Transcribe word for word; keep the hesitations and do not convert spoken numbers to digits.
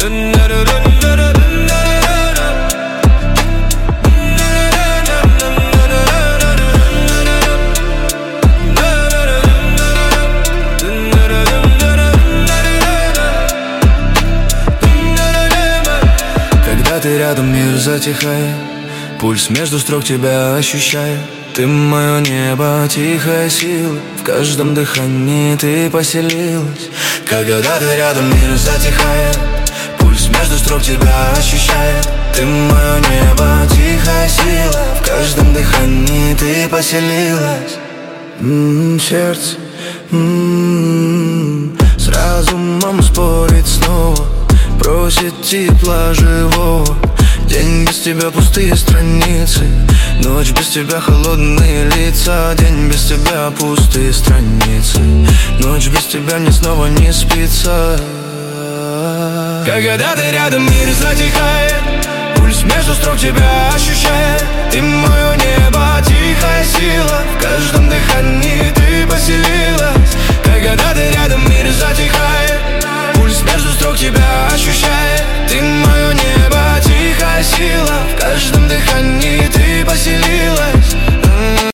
Когда ты рядом, мир затихает, пульс между строк тебя ощущает. Ты мое небо, тихая сила, в каждом дыхании ты поселилась. Когда ты рядом, мир затихает, пульс между строк тебя ощущает. Ты мое небо, тихая сила, в каждом дыхании ты поселилась. М-м, сердце м-м, с разумом спорит снова, просит тепла живого. День без тебя пустые страницы, ночь без тебя холодные лица. День без тебя пустые страницы, ночь без тебя мне снова не спится. Когда ты рядом, мир затихает, пульс между строк тебя ощущает. Ты мое небо, тихая сила, в каждом дыхании